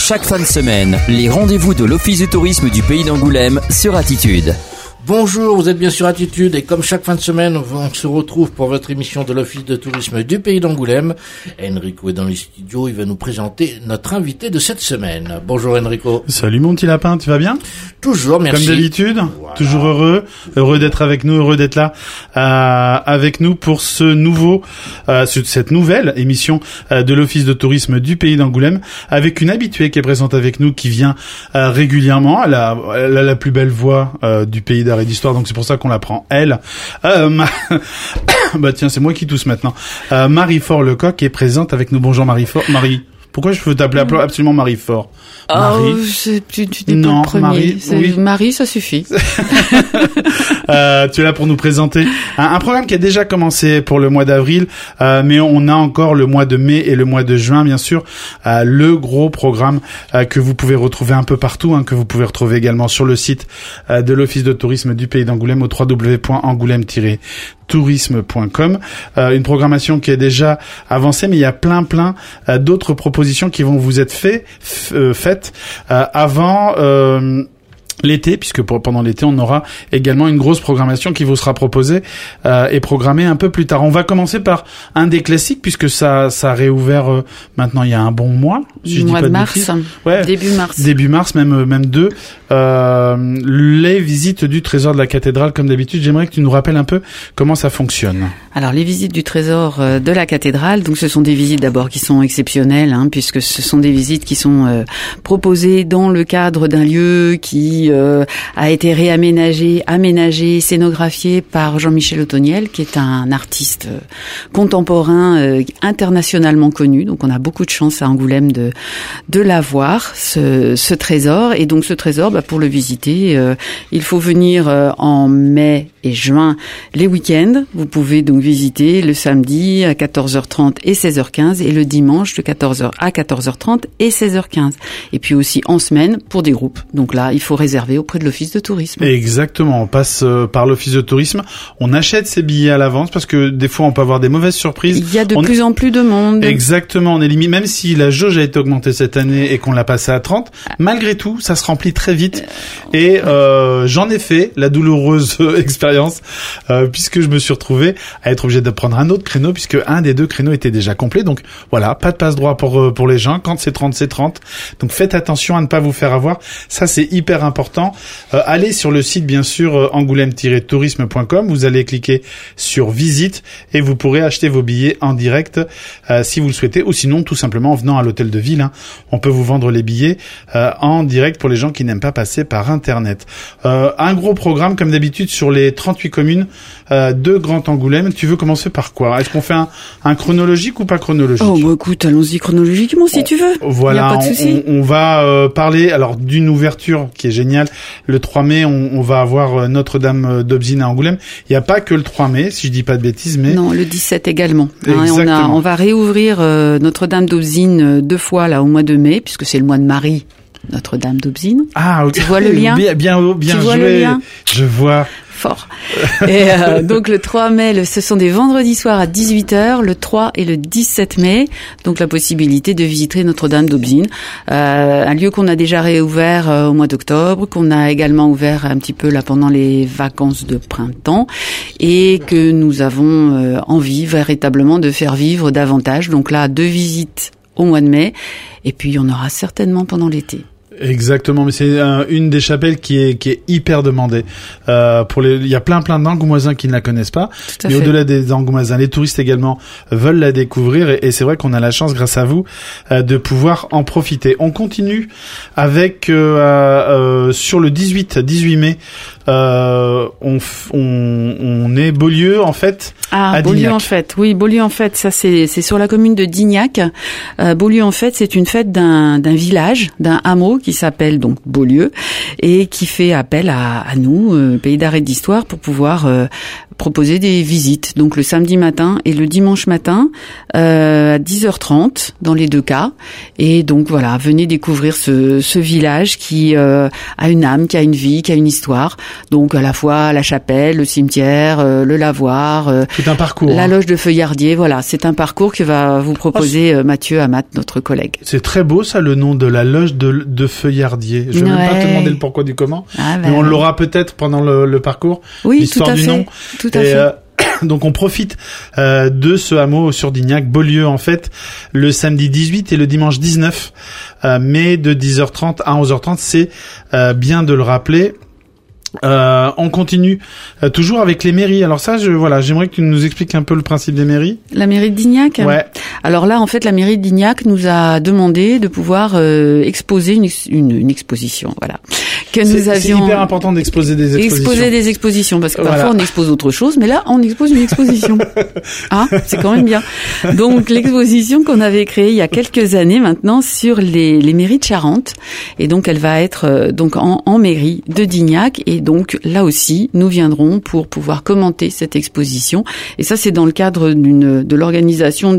Chaque fin de semaine, les rendez-vous de l'Office du tourisme du pays d'Angoulême sur Attitude. Bonjour, vous êtes bien sur Attitude et comme chaque fin de semaine, on se retrouve pour votre émission de l'Office de tourisme du pays d'Angoulême. Enrico est dans les studios, il va nous présenter notre invité de cette semaine. Bonjour Enrico. Salut mon petit lapin, tu vas bien? Toujours, merci. Comme d'habitude, voilà. Toujours heureux d'être avec nous, heureux d'être là avec nous pour cette nouvelle émission de l'Office de tourisme du pays d'Angoulême, avec une habituée qui est présente avec nous, qui vient régulièrement. Elle a la plus belle voix du pays d'art et d'histoire, donc c'est pour ça qu'on la prend elle. Bah tiens, c'est moi qui tousse maintenant. Marie Faure Lecoq est présente avec nous. Bonjour Marie Faure. Marie, pourquoi je veux t'appeler absolument Marie Faure? Marie. Tu n'es pas le premier. Marie, oui. Marie, ça suffit. Tu es là pour nous présenter un programme qui a déjà commencé pour le mois d'avril, mais on a encore le mois de mai et le mois de juin, bien sûr. Le gros programme que vous pouvez retrouver un peu partout, que vous pouvez retrouver également sur le site de l'Office de tourisme du pays d'Angoulême au www.angoulême-tourisme.com. Une programmation qui est déjà avancée, mais il y a plein d'autres propositions qui vont vous être faites avant l'été, puisque pendant l'été, on aura également une grosse programmation qui vous sera proposée et programmée un peu plus tard. On va commencer par un des classiques, puisque ça a réouvert maintenant il y a un bon mois. Si je dis pas de mars. Ouais, début mars. Début mars, même deux. Les visites du trésor de la cathédrale, comme d'habitude, j'aimerais que tu nous rappelles un peu comment ça fonctionne. Alors, les visites du trésor de la cathédrale, donc ce sont des visites d'abord qui sont exceptionnelles, puisque ce sont des visites qui sont proposées dans le cadre d'un lieu qui a été aménagé, scénographié par Jean-Michel Ottoniel, qui est un artiste contemporain internationalement connu. Donc, on a beaucoup de chance à Angoulême de l'avoir, ce trésor. Et donc, ce trésor, pour le visiter, il faut venir en mai et juin les week-ends. Vous pouvez donc visiter le samedi à 14h30 et 16h15 et le dimanche de 14h à 14h30 et 16h15. Et puis aussi en semaine pour des groupes. Donc là, il faut réserver auprès de l'Office de tourisme. Exactement, on passe par l'Office de tourisme, on achète ses billets à l'avance parce que des fois on peut avoir des mauvaises surprises. Il y a de plus en plus de monde. Exactement, on est limite, même si la jauge a été augmentée cette année et qu'on l'a passée à 30, malgré tout, ça se remplit très vite. Et j'en ai fait la douloureuse expérience puisque je me suis retrouvé à être obligé de prendre un autre créneau puisque un des deux créneaux était déjà complet. Donc voilà, pas de passe-droit pour les gens. Quand c'est 30, c'est 30. Donc faites attention à ne pas vous faire avoir. Ça, c'est hyper important. Allez sur le site, bien sûr, angoulême-tourisme.com. Vous allez cliquer sur visite et vous pourrez acheter vos billets en direct si vous le souhaitez, ou sinon tout simplement en venant à l'hôtel de ville. On peut vous vendre les billets en direct pour les gens qui n'aiment pas passer par Internet. Un gros programme comme d'habitude sur les 38 communes de Grand Angoulême. Tu veux commencer par quoi? Est-ce qu'on fait un chronologique ou pas chronologique? Écoute, allons-y chronologiquement si tu veux. Voilà, y a pas de souci. On va parler alors d'une ouverture qui est géniale. Le 3 mai, on va avoir Notre-Dame d'Aubzine à Angoulême. Il n'y a pas que le 3 mai, si je dis pas de bêtises, mais... Non, le 17 également. Exactement. On va réouvrir Notre-Dame d'Aubzine 2 fois là au mois de mai, puisque c'est le mois de Marie. Notre-Dame d'Aubzine. Ah, ok. Tu vois le lien? Bien tu joué. Vois le lien? Je vois. Fort. Et donc le 3 mai, ce sont des vendredis soirs à 18h, le 3 et le 17 mai. Donc la possibilité de visiter Notre-Dame d'Aubzine, un lieu qu'on a déjà réouvert au mois d'octobre, qu'on a également ouvert un petit peu là pendant les vacances de printemps et que nous avons envie véritablement de faire vivre davantage. Donc là, 2 visites au mois de mai et puis il y en aura certainement pendant l'été. Exactement, mais c'est une des chapelles qui est hyper demandée. Il y a plein d'Angoumoisins qui ne la connaissent pas, mais au-delà des Angoumoisins, les touristes également veulent la découvrir et c'est vrai qu'on a la chance, grâce à vous, de pouvoir en profiter. On continue avec sur le 18 mai. On est Beaulieu en fait. À Beaulieu Dignac. en fait, oui, Beaulieu en fait, ça c'est sur la commune de Dignac. Beaulieu en fait, c'est une fête d'un village, d'un hameau qui s'appelle donc Beaulieu et qui fait appel à nous, Pays d'art et d'histoire, pour pouvoir proposer des visites. Donc le samedi matin et le dimanche matin à 10h30 dans les deux cas. Et donc voilà, venez découvrir ce village qui a une âme, qui a une vie, qui a une histoire. Donc à la fois la chapelle, le cimetière, le lavoir, tout un parcours. La loge de Feuillardier. Voilà, c'est un parcours que va vous proposer Mathieu Amat, notre collègue. C'est très beau ça, le nom de la loge de Feuillardier. Je vais même pas te demander le pourquoi du comment, mais on l'aura peut-être pendant le parcours. Oui, l'histoire du nom. Tout à fait. Donc on profite de ce hameau sur Dignac, Beaulieu en fait, le samedi 18 et le dimanche 19 mai de 10h30 à 11h30, c'est bien de le rappeler. On continue toujours avec les mairies. Alors ça, j'aimerais que tu nous expliques un peu le principe des mairies. La mairie de Dignac. Ouais. Alors là, en fait, la mairie de Dignac nous a demandé de pouvoir exposer une exposition. Voilà. Que nous avions. C'est hyper important d'exposer des expositions. Exposer des expositions parce que parfois on expose autre chose, mais là on expose une exposition. C'est quand même bien. Donc l'exposition qu'on avait créée il y a quelques années maintenant sur les mairies de Charente, et donc elle va être donc en mairie de Dignac. Et donc là aussi, nous viendrons pour pouvoir commenter cette exposition. Et ça, c'est dans le cadre de l'organisation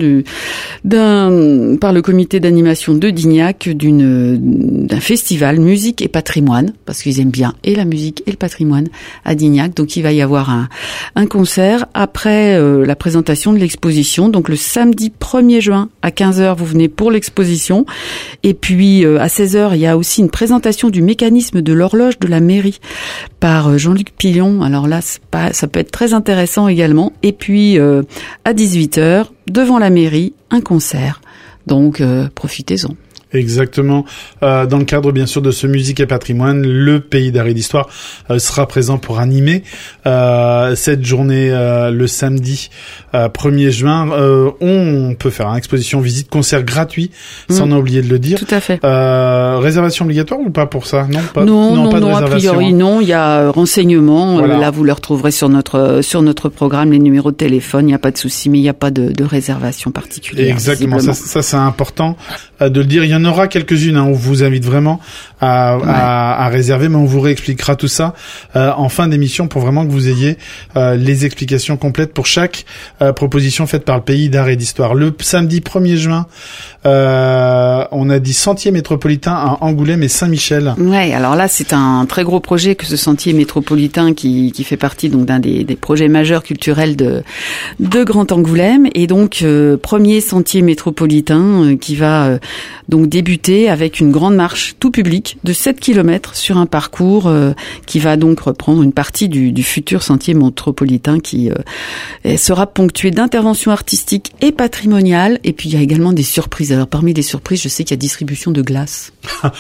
par le comité d'animation de Dignac d'un festival musique et patrimoine, parce qu'ils aiment bien et la musique et le patrimoine à Dignac. Donc il va y avoir un concert après la présentation de l'exposition. Donc le samedi 1er juin à 15h, vous venez pour l'exposition. Et puis à 16h, il y a aussi une présentation du mécanisme de l'horloge de la mairie par Jean-Luc Pillon. Alors là, ça peut être très intéressant également. Et puis, à 18h, devant la mairie, un concert. Donc, profitez-en. Exactement. Dans le cadre, bien sûr, de ce Musique et Patrimoine, le Pays d'Art et d'Histoire sera présent pour animer cette journée le samedi 1er juin. On peut faire une exposition, visite, concert gratuit, sans oublier de le dire. Tout à fait. Réservation obligatoire ou pas pour ça? Non, pas. Non, pas de a priori non. Il y a renseignements. Voilà. Là, vous le retrouverez sur notre programme, les numéros de téléphone. Il n'y a pas de souci, mais il n'y a pas de réservation particulière. Exactement. Ça, c'est important de le dire. Il y en aura quelques-unes, on vous invite vraiment à réserver, mais on vous réexpliquera tout ça en fin d'émission pour vraiment que vous ayez les explications complètes pour chaque proposition faite par le Pays d'Art et d'Histoire. Le samedi 1er juin, on a dit sentier métropolitain à Angoulême et Saint-Michel. Ouais, alors là c'est un très gros projet que ce sentier métropolitain qui fait partie donc d'un des projets majeurs culturels de Grand Angoulême, et donc premier sentier métropolitain qui va donc débuter avec une grande marche tout public de 7 km sur un parcours qui va donc reprendre une partie du futur sentier métropolitain qui sera ponctué d'interventions artistiques et patrimoniales, et puis il y a également des surprises. Alors parmi les surprises, je sais qu'il y a distribution de glace.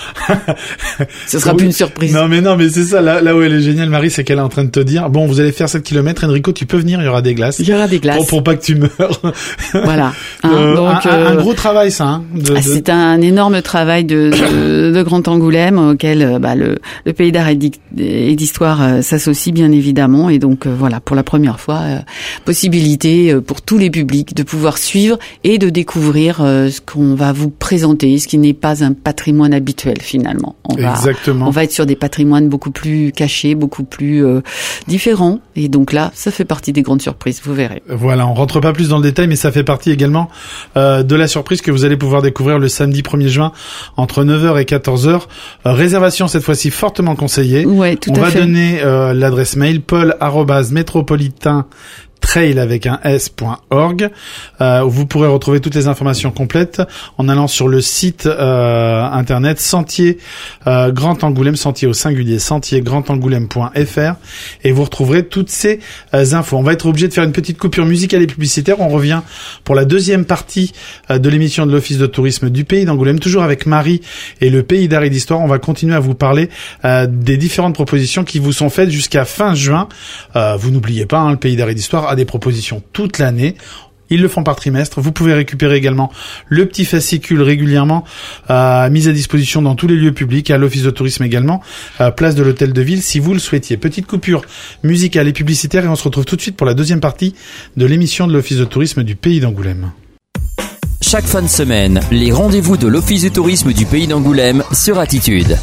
Ce sera plus une surprise. Non mais c'est ça, là où elle est géniale, Marie, c'est qu'elle est en train de te dire, bon, vous allez faire 7 km, Enrico, tu peux venir, il y aura des glaces. Il y aura des glaces. Pour pas que tu meurs. Voilà. Donc, un gros travail, ça. C'est un énorme travail de Grand Angoulême auquel le Pays d'Art et d'Histoire s'associe bien évidemment, et donc voilà, pour la première fois, possibilité pour tous les publics de pouvoir suivre et de découvrir ce qu'on va vous présenter, ce qui n'est pas un patrimoine habituel finalement. Exactement. On va être sur des patrimoines beaucoup plus cachés, beaucoup plus différents, et donc là, ça fait partie des grandes surprises, vous verrez. Voilà, on rentre pas plus dans le détail, mais ça fait partie également de la surprise que vous allez pouvoir découvrir le samedi 1er juin entre 9h et 14h. Réservation cette fois-ci fortement conseillée. Ouais, tout à fait. On va donner l'adresse mail paul@métropolitain trail avec un s.org. Vous pourrez retrouver toutes les informations complètes en allant sur le site internet Sentier Grand Angoulême, sentier au singulier, sentiergrandangoulême.fr, et vous retrouverez toutes ces infos. On va être obligé de faire une petite coupure musicale et publicitaire. On revient pour la deuxième partie de l'émission de l'Office de tourisme du Pays d'Angoulême, toujours avec Marie et le Pays d'Art et d'Histoire. On va continuer à vous parler des différentes propositions qui vous sont faites jusqu'à fin juin. Vous n'oubliez pas, le Pays d'Art et d'Histoire a des propositions toute l'année. Ils le font par trimestre. Vous pouvez récupérer également le petit fascicule régulièrement mis à disposition dans tous les lieux publics, à l'Office de tourisme également, place de l'Hôtel de Ville si vous le souhaitiez. Petite coupure musicale et publicitaire, et on se retrouve tout de suite pour la deuxième partie de l'émission de l'Office de tourisme du Pays d'Angoulême. Chaque fin de semaine, les rendez-vous de l'Office du tourisme du Pays d'Angoulême sur Attitude.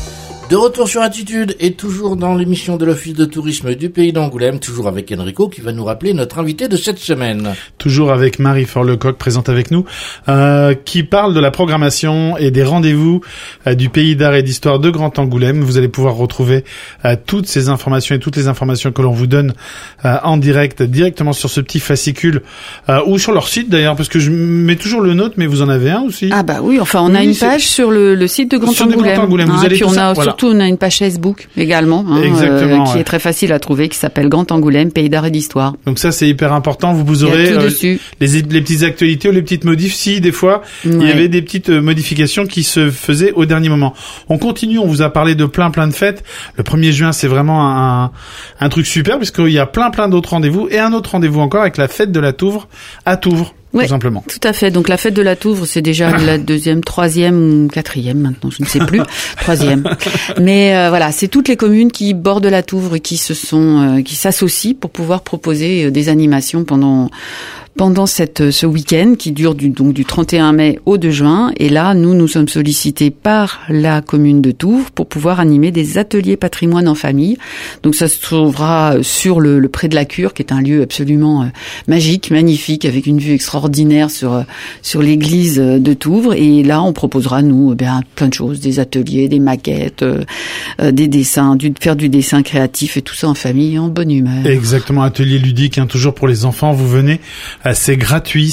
De retour sur Attitude et toujours dans l'émission de l'Office de tourisme du Pays d'Angoulême, toujours avec Enrico qui va nous rappeler notre invité de cette semaine. Toujours avec Marie Forlecoq présente avec nous, qui parle de la programmation et des rendez-vous du Pays d'Art et d'Histoire de Grand Angoulême. Vous allez pouvoir retrouver toutes ces informations et toutes les informations que l'on vous donne en direct, directement sur ce petit fascicule ou sur leur site d'ailleurs, parce que je mets toujours le nôtre, mais vous en avez un aussi. Ah bah oui, enfin on a une page sur le site de Grand Angoulême. Vous allez puis surtout on a une page Facebook également, qui est très facile à trouver, qui s'appelle Grand Angoulême, Pays d'Art et d'Histoire. Donc ça c'est hyper important. Vous aurez les petites actualités ou les petites modifs. Si des fois il y avait des petites modifications qui se faisaient au dernier moment. On continue. On vous a parlé de plein de fêtes. Le 1er juin c'est vraiment un truc super puisqu'il y a plein d'autres rendez-vous et un autre rendez-vous encore avec la fête de la Touvre à Touvre. Oui, tout simplement. Tout à fait. Donc la fête de la Touvre, c'est déjà la 2e, 3e ou 4e maintenant, je ne sais plus, 3e. Mais voilà, c'est toutes les communes qui bordent la Touvre et qui s'associent pour pouvoir proposer des animations pendant ce week-end qui dure du 31 mai au 2 juin. Et là, nous sommes sollicités par la commune de Touvre pour pouvoir animer des ateliers patrimoine en famille. Donc ça se trouvera sur le pré de la Cure, qui est un lieu absolument magique, magnifique, avec une vue extraordinaire sur l'église de Touvre. Et là, on proposera, plein de choses, des ateliers, des maquettes, des dessins, faire du dessin créatif et tout ça en famille, en bonne humeur. Exactement, atelier ludique, toujours pour les enfants. Vous venez. C'est gratuit,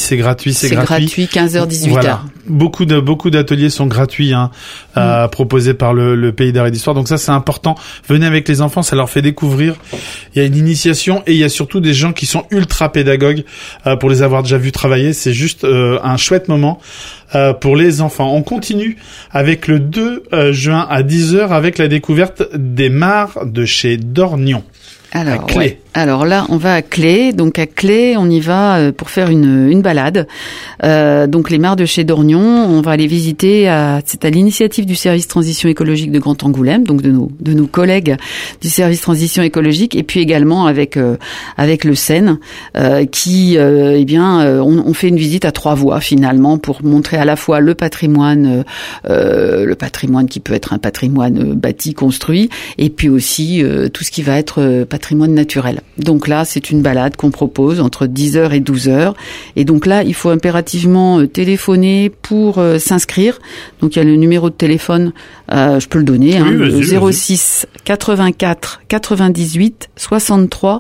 15h, 18h. Voilà. Beaucoup d'ateliers sont gratuits, proposés par le Pays d'Art et d'Histoire. Donc ça, c'est important. Venez avec les enfants, ça leur fait découvrir. Il y a une initiation et il y a surtout des gens qui sont ultra pédagogues, pour les avoir déjà vus travailler. C'est juste, un chouette moment, pour les enfants. On continue avec le 2 juin à 10h avec la découverte des mares de chez Dornion. Alors là, on va à Clé. Donc à Clé, on y va pour faire une balade. Donc les mares de chez Dornion, on va aller visiter. C'est à l'initiative du service transition écologique de Grand Angoulême, donc de nos collègues du service transition écologique, et puis également avec le Seine, qui on fait une visite à 3 voies finalement pour montrer à la fois le patrimoine qui peut être un patrimoine bâti, construit, et puis aussi tout ce qui va être patrimoine naturel. Donc là, c'est une balade qu'on propose entre 10h et 12h. Et donc là, il faut impérativement téléphoner pour s'inscrire. Donc il y a le numéro de téléphone, je peux le donner, le 06 84 98 63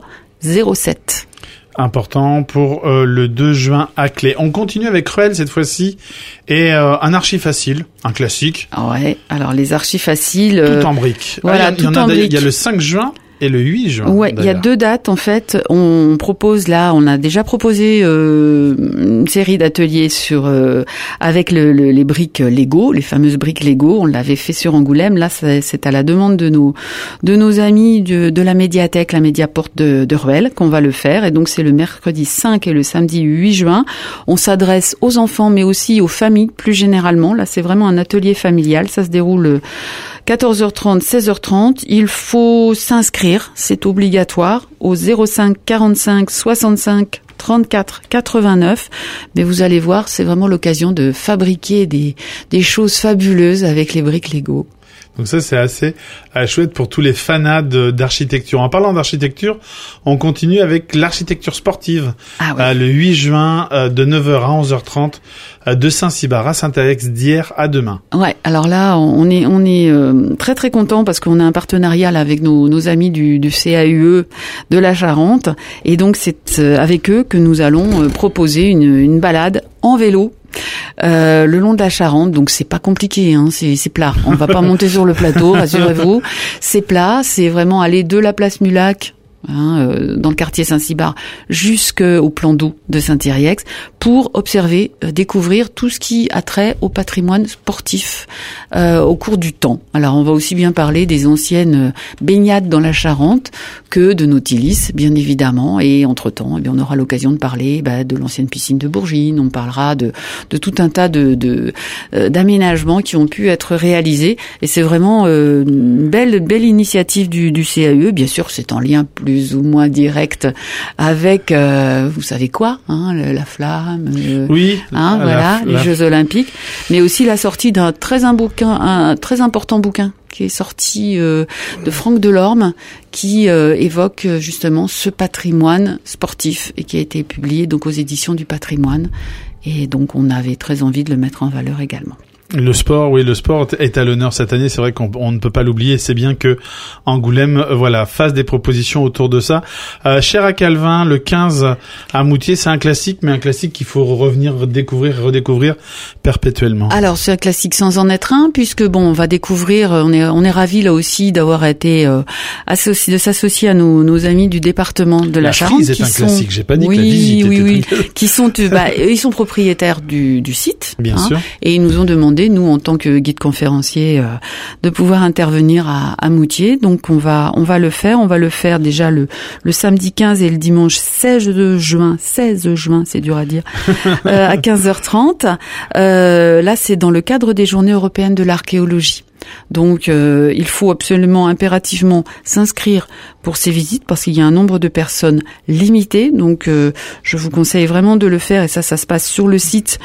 07. Important pour le 2 juin à Clé. On continue avec Cruel cette fois-ci et un archi facile, un classique. Ouais, alors les archi faciles... Tout en briques. Voilà, tout en briques. Il y a le 5 juin et le 8 juin. Ouais, il y a 2 dates en fait. On a déjà proposé une série d'ateliers avec les briques Lego, les fameuses briques Lego. On l'avait fait sur Angoulême. Là, c'est à la demande de nos amis de la médiathèque, la Médiaporte de Ruel, qu'on va le faire. Et donc c'est le mercredi 5 et le samedi 8 juin. On s'adresse aux enfants, mais aussi aux familles plus généralement. Là, c'est vraiment un atelier familial. Ça se déroule 14h30, 16h30. Il faut s'inscrire, c'est obligatoire, au 05 45 65 34 89. Mais vous allez voir, c'est vraiment l'occasion de fabriquer des choses fabuleuses avec les briques Lego. Donc ça, c'est assez chouette pour tous les fanats d'architecture. En parlant d'architecture, on continue avec l'architecture sportive. Le 8 juin, de 9h à 11h30, de Saint-Cybar à Saint-Alex, d'hier à demain. Ouais, alors là, on est très très content parce qu'on a un partenariat là, avec nos amis du CAUE de la Charente. Et donc, c'est avec eux que nous allons proposer une balade en vélo. Le long de la Charente, donc c'est pas compliqué, c'est plat. On va pas monter sur le plateau, rassurez-vous. C'est plat, c'est vraiment aller de la place Mulac, dans le quartier Saint-Cybar, jusqu'au plan d'eau de Saint-Yrieix, pour observer, découvrir tout ce qui a trait au patrimoine sportif au cours du temps. Alors on va aussi bien parler des anciennes baignades dans la Charente que de Nautilis, bien évidemment, et entre-temps, on aura l'occasion de parler de l'ancienne piscine de Bourgine, on parlera de tout un tas d'aménagements qui ont pu être réalisés, et c'est vraiment une belle initiative du CAE. Bien sûr, c'est en lien plus ou moins direct avec, vous savez quoi, la flamme, oui, les Jeux Olympiques, mais aussi la sortie d'un très important bouquin qui est sorti de Franck Delorme, qui évoque justement ce patrimoine sportif et qui a été publié donc aux éditions du Patrimoine. Et donc on avait très envie de le mettre en valeur également. Le sport est à l'honneur cette année. C'est vrai qu'on ne peut pas l'oublier. C'est bien que Angoulême, fasse des propositions autour de ça. Cher à Calvin, le 15 à Moutier, c'est un classique, mais un classique qu'il faut redécouvrir perpétuellement. Alors, c'est un classique sans en être un, puisque on va découvrir. On est ravis là aussi d'avoir été de s'associer à nos amis du département de la Charente. Frise est un classique. J'ai pas dit que la visite était qui sont ils sont propriétaires du site. Bien sûr. Et ils nous ont demandé, nous en tant que guide conférencier, de pouvoir intervenir à Moutier. Donc on va le faire. On va le faire déjà le samedi 15 et le dimanche 16 juin, c'est dur à dire, à 15h30. Là, c'est dans le cadre des Journées européennes de l'archéologie. Donc il faut absolument impérativement s'inscrire pour ces visites parce qu'il y a un nombre de personnes limité. Donc je vous conseille vraiment de le faire, et ça se passe sur le site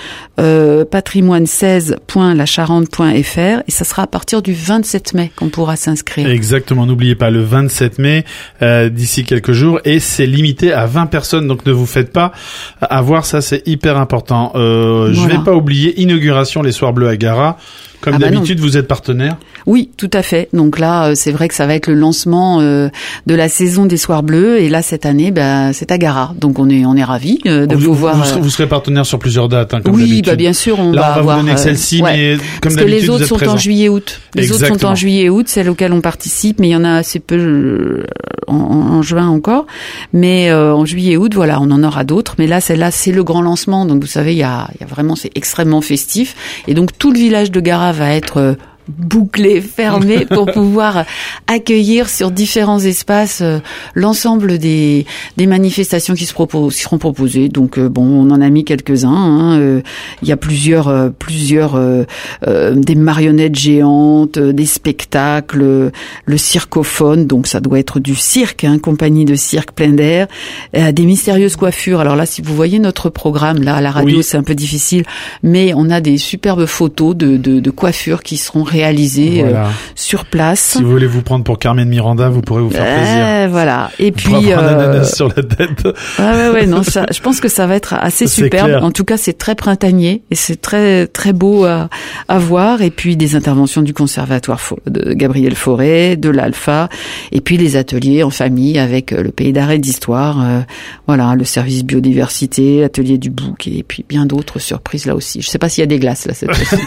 patrimoine16.lacharente.fr, et ça sera à partir du 27 mai qu'on pourra s'inscrire. Exactement, n'oubliez pas le 27 mai d'ici quelques jours, et c'est limité à 20 personnes, donc ne vous faites pas avoir, ça c'est hyper important. Je vais pas oublier inauguration les Soirs Bleus à Gara. Comme d'habitude, vous êtes partenaire? Oui, tout à fait. Donc là, c'est vrai que ça va être le lancement de la saison des Soirs Bleus, et là cette année, c'est à Gara. Donc on est ravis de pouvoir. Vous serez partenaire sur plusieurs dates, comme d'habitude. Oui, bien sûr, on là, va avoir. Vous donner celle-ci, mais comme parce d'habitude, que les autres vous êtes sont présent. en juillet-août. Les autres sont en juillet-août, celles auxquelles on participe, mais il y en a assez peu en juin encore. Mais en juillet-août, voilà, on en aura d'autres. Mais là, celle-là, c'est le grand lancement. Donc vous savez, il y a vraiment, c'est extrêmement festif, et donc tout le village de Gara va être bouclé, fermé, pour pouvoir accueillir sur différents espaces l'ensemble des manifestations qui seront proposées. Donc on en a mis quelques-uns. Il y a plusieurs des marionnettes géantes, des spectacles, le circophone, donc ça doit être du cirque, compagnie de cirque plein d'air, des mystérieuses coiffures. Alors là, si vous voyez notre programme là à la radio, c'est un peu difficile, mais on a des superbes photos de coiffures qui seront réalisées sur place. Si vous voulez vous prendre pour Carmen Miranda, vous pourrez vous faire plaisir. Voilà. Et puis un ananas sur la tête. Non, ça, je pense que ça va être assez superbe. Clair. En tout cas, c'est très printanier et c'est très très beau à voir. Et puis des interventions du conservatoire de Gabriel Fauré, de l'Alpha, et puis les ateliers en famille avec le Pays d'art et d'histoire. Le service biodiversité, l'atelier du bouc, et puis bien d'autres surprises là aussi. Je sais pas s'il y a des glaces là cette fois-ci.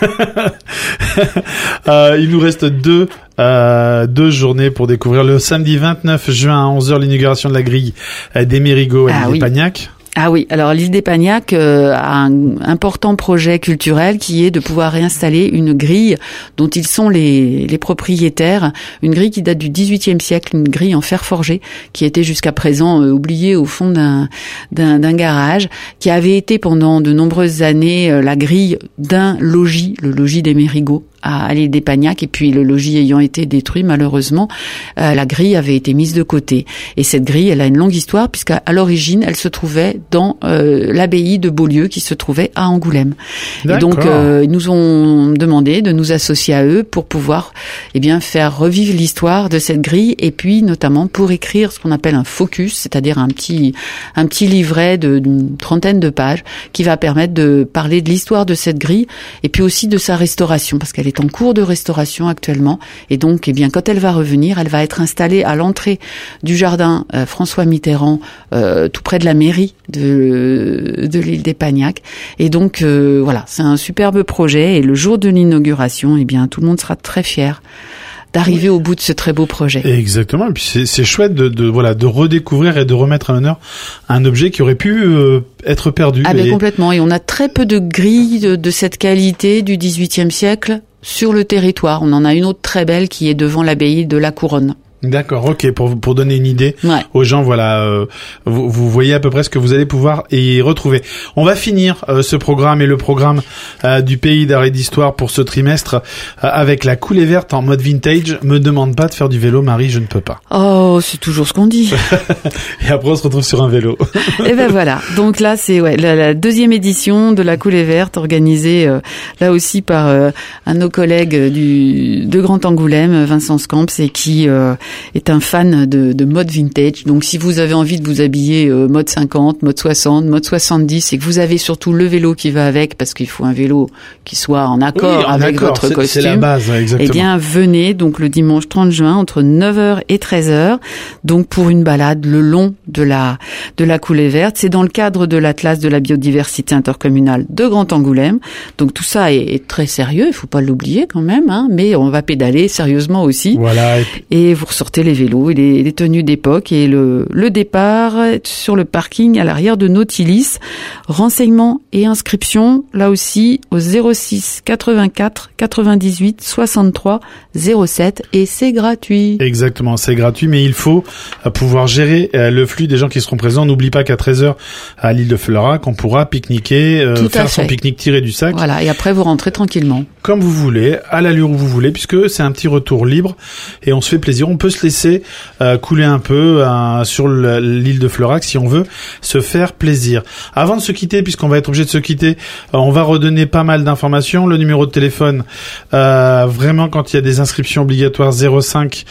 Il nous reste deux journées pour découvrir. Le samedi 29 juin à 11h, l'inauguration de la grille des Mérigots à l'île des Pagnac. Ah oui, alors l'île des Pagnac a un important projet culturel qui est de pouvoir réinstaller une grille dont ils sont les propriétaires, une grille qui date du XVIIIe siècle, une grille en fer forgé qui était jusqu'à présent oubliée au fond d'un garage, qui avait été pendant de nombreuses années la grille d'un logis, le logis des Mérigots à l'île des Pagnac, et puis le logis ayant été détruit malheureusement, la grille avait été mise de côté. Et cette grille, elle a une longue histoire puisqu'à l'origine, elle se trouvait dans l'abbaye de Beaulieu qui se trouvait à Angoulême. Et donc ils nous ont demandé de nous associer à eux pour pouvoir faire revivre l'histoire de cette grille, et puis notamment pour écrire ce qu'on appelle un focus, c'est-à-dire un petit livret d'une trentaine de pages qui va permettre de parler de l'histoire de cette grille et puis aussi de sa restauration, parce qu'elle est en cours de restauration actuellement, et donc quand elle va revenir, elle va être installée à l'entrée du jardin François Mitterrand, tout près de la mairie de l'île des Pagnac. Et donc c'est un superbe projet, et le jour de l'inauguration, tout le monde sera très fier d'arriver au bout de ce très beau projet. Exactement. Et puis c'est chouette de redécouvrir et de remettre à l'honneur un objet qui aurait pu être perdu. Complètement. Et on a très peu de grilles de cette qualité du XVIIIe siècle sur le territoire. On en a une autre très belle qui est devant l'abbaye de la Couronne. D'accord, ok, pour donner une idée aux gens, voilà, vous voyez à peu près ce que vous allez pouvoir y retrouver. On va finir ce programme et le programme du Pays d'Art et d'Histoire pour ce trimestre avec la coulée verte en mode vintage. Me demande pas de faire du vélo, Marie, je ne peux pas. Oh, c'est toujours ce qu'on dit. Et après on se retrouve sur un vélo. Et ben voilà, donc là c'est la deuxième édition de la coulée verte organisée là aussi par un de nos collègues de Grand Angoulême, Vincent Scamps, et qui est un fan de mode vintage. Donc si vous avez envie de vous habiller mode 50, mode 60, mode 70 et que vous avez surtout le vélo qui va avec, parce qu'il faut un vélo qui soit en accord avec votre costume. C'est la base, exactement. Eh bien venez donc le dimanche 30 juin entre 9h et 13h donc pour une balade le long de la coulée verte. C'est dans le cadre de l'Atlas de la biodiversité intercommunale de Grand Angoulême. Donc tout ça est très sérieux, il faut pas l'oublier quand même, hein, mais on va pédaler sérieusement aussi. Voilà. Et vous ressortez les vélos et les tenues d'époque et le départ sur le parking à l'arrière de Nautilis. Renseignements et inscriptions là aussi au 06 84 98 63 07 et c'est gratuit. Exactement, c'est gratuit, mais il faut pouvoir gérer le flux des gens qui seront présents. N'oublie pas qu'à 13h à l'île de Florac, on pourra pique-niquer, faire son pique-nique tiré du sac. Voilà, et après vous rentrez tranquillement. Comme vous voulez, à l'allure où vous voulez, puisque c'est un petit retour libre et on se fait plaisir. On peut se laisser couler un peu sur l'île de Florac si on veut se faire plaisir. Avant de se quitter, puisqu'on va être obligé de se quitter, on va redonner pas mal d'informations. Le numéro de téléphone, vraiment quand il y a des inscriptions obligatoires, 05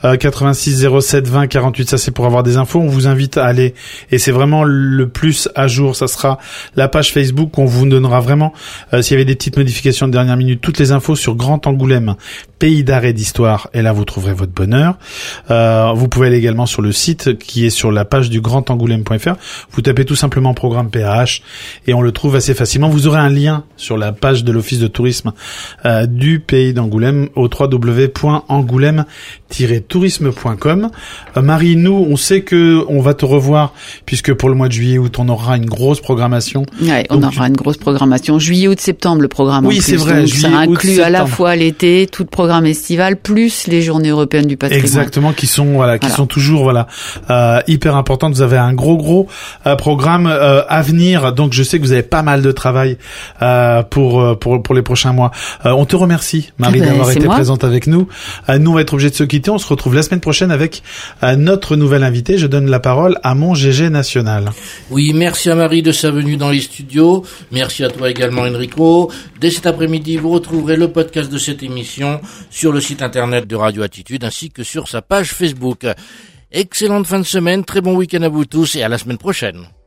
86 07 20 48, ça c'est pour avoir des infos. On vous invite à aller, et c'est vraiment le plus à jour, ça sera la page Facebook. On vous donnera vraiment, s'il y avait des petites modifications de dernière minute, toutes les infos sur Grand Angoulême, Pays d'Art et d'Histoire, et là vous trouverez votre bonheur. Vous pouvez aller également sur le site qui est sur la page du grandangoulême.fr. Vous tapez tout simplement programme PAH et on le trouve assez facilement. Vous aurez un lien sur la page de l'Office de tourisme du Pays d'Angoulême au www.angoulême-tourisme.com. Marie, nous, on sait que on va te revoir puisque pour le mois de juillet-août, on aura une grosse programmation. Ouais, on aura une grosse programmation. Juillet, août, septembre, le programme. Oui, c'est vrai. Ça inclut à la fois l'été, tout le programme estival, plus les journées européennes du patrimoine. Exactement, qui sont toujours hyper importantes. Vous avez un gros programme à venir, donc je sais que vous avez pas mal de travail pour les prochains mois. On te remercie, Marie, d'avoir été présente avec nous. Nous, on va être obligés de se quitter. On se retrouve la semaine prochaine avec notre nouvelle invitée. Je donne la parole à mon GG national. Oui, merci à Marie de sa venue dans les studios. Merci à toi également, Enrico. Dès cet après-midi, vous retrouverez le podcast de cette émission sur le site internet de Radio Attitude ainsi que sur sa page Facebook. Excellente fin de semaine, très bon week-end à vous tous et à la semaine prochaine.